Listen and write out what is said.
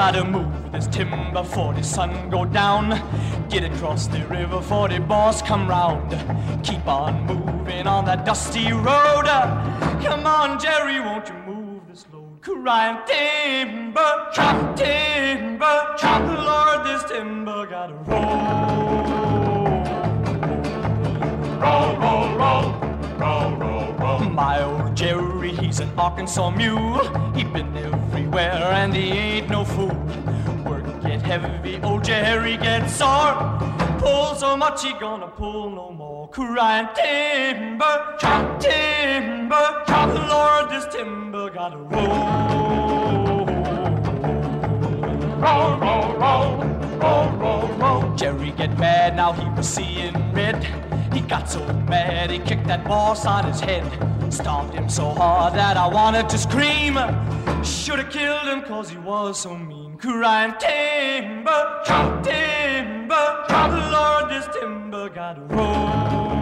Gotta move this timber before the sun go down. Get across the river before the boss come round. Keep on moving on that dusty road. Come on, Jerry, won't you move this load? Crying timber, chop, timber, chop. Lord, this timber gotta roll. Roll, roll, roll, roll, roll, roll. My old Jerry, he's an Arkansas mule. He been everywhere and he ain't no fool. Work get heavy, old Jerry gets sore. Pull so much he gonna pull no more. Crying timber, chop, timber, chop. Lord, this timber gotta roll. Roll, roll, roll, roll, roll, roll. Jerry get mad, now he was seeing red. He got so mad he kicked that boss on his head. Stomped him so hard that I wanted to scream. Should've killed him cause he was so mean. Crying timber, chop, timber, chop. Lord, this timber gotta roll.